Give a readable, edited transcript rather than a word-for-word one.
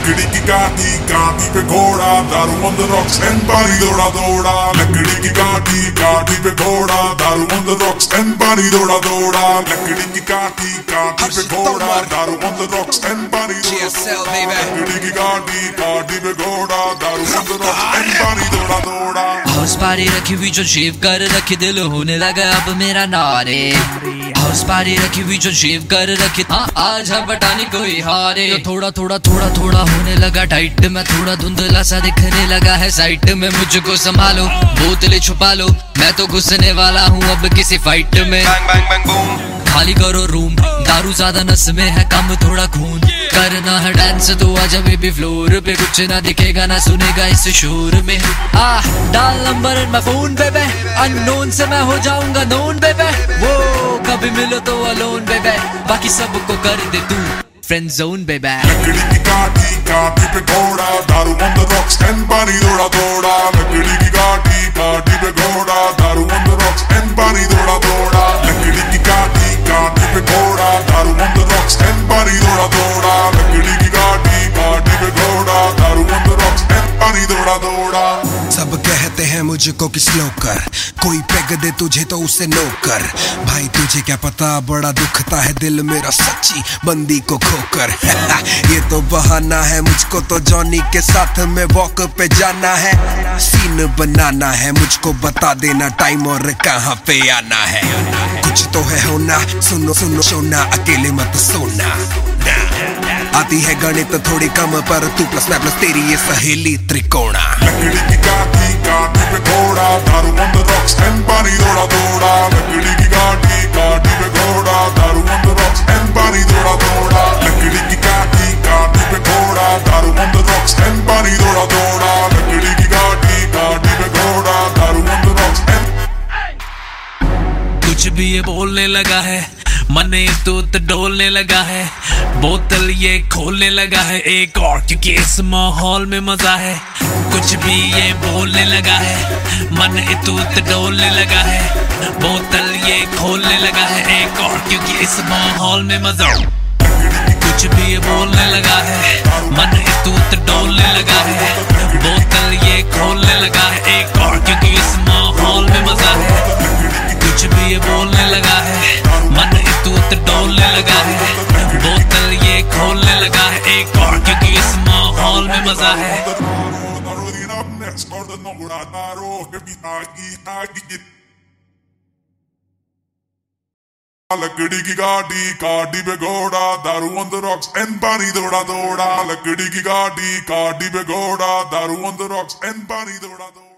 लकड़ी की काटी काटी पे घोड़ा, दारू ऑन द रॉक्स एंड पानी दौड़ा दौड़ा। लकड़ी की काटी काटी पे घोड़ा, दारू ऑन द रॉक्स एंड पानी दौड़ा दौड़ा। लकड़ी की काटी काटी पे घोड़ा, दारू ऑन द रॉक्स एंड पानी दौड़ा दौड़ा। लकड़ी की काटी काटी पे घोड़ा, दारू ऑन द रॉक्स एंड पानी दौड़ा दौड़ा। हाउस पार्टी रखी हुई जो शेव कर रखी, दिल होने लगा अब मेरा नारे। हाउस पार्टी रखी हुई जो शेव कर रखी, हाँ आज हम बटानी कोई हारे। थोड़ा थोड़ा थोड़ा थोड़ा होने लगा टाइट, मैं थोड़ा धुंधला सा दिखने लगा है साइट में। मुझको संभालो, बोतलें छुपा लो, मैं तो घुसने वाला हूँ अब किसी फाइट में। Bang bang bang boom, खाली करो रूम, दारू ज्यादा नस में है, कम थोड़ा खून। करना है डांस तो आजा बेबी फ्लोर पे, कुछ ना दिखेगा ना सुनेगा इस शोर में। डाल number in my phone baby, unknown से मैं हो जाऊंगा नोन बेबे। वो कभी मिलो तो अलोन बेबे, बाकी सबको कर दे तू फ्रेंड जोन बेबे। लकड़ी की काटी काटी पे घोड़ा, दारू ऑन द रॉक्स एंड पानी दौड़ा दौड़ा। लकड़ी की काटी काटी पे घोड़ा, दारू ऑन द रॉक्स एंड पानी दौड़ा दौड़ा। लकड़ी की काटी काटी पे घोड़ा, दारू ऑन द रॉक्स एंड पानी दौड़ा दौड़ा। लकड़ी की काटी काटी पे घोड़ा, दारू ऑन द रॉक्स एंड पानी दौड़ा दौड़ा। सब कहते हैं मुझको कि स्लो कर, कोई पैग दे तुझे तो उसे नो कर। भाई तुझे क्या पता बड़ा दुखता है दिल मेरा सच्ची बंदी को खोकर। ये तो बहाना है, मुझको तो जॉनी के साथ में वॉक पे जाना है। सीन बनाना है, मुझको बता देना टाइम और कहाँ पे आना है। कुछ तो है होना, सुनो सुनो सोना, अकेले मत सोना। आती है गणित थोड़ी कम पर तू प्लस मैं प्लस तेरी ये सहेली त्रिकोणा। लकड़ी की काटी काटी पे घोड़ा, दारू ऑन द रॉक्स एंड पानी दौड़ा दौड़ा। लकड़ी की काटी काटी पे घोड़ा, दारू ऑन द रॉक्स एंड पानी दौड़ा दौड़ा। लकड़ी की काटी काटी पे घोड़ा, दारू ऑन द रॉक्स एंड पानी दौड़ा दौड़ा। लकड़ी की काटी काटी पे घोड़ा, दारू ऑन द रॉक्स एंड। कुछ भी ये बोलने लगा है, मन दूत डोलने लगा है। बोतल ये खोलने लगा है एक और, क्योंकि इस माहौल में मजा है। कुछ भी ये बोलने लगा है, मन दूत डोलने लगा है। बोतल ये खोलने लगा है एक और, क्योंकि इस माहौल में मजा। कुछ भी ये बोलने लगा है, मन दूत डोलने लगा है। बोतल ये खोलने लगा है एक और, क्योंकि इस माहौल में मजा है। कुछ भी ये बोलने लगा है, मन दूत डोलने लगा है। बोतल ये खोलने लगा है एक और, क्योंकि इस माहौल में मजा है। लकड़ी की काटी काटी पे घोड़ा, दारू ऑन द रॉक्स एंड पानी दौड़ा दौड़ा। लकड़ी की काटी काटी पे घोड़ा, दारू ऑन द रॉक्स एंड पानी दौड़ा दौड़ा।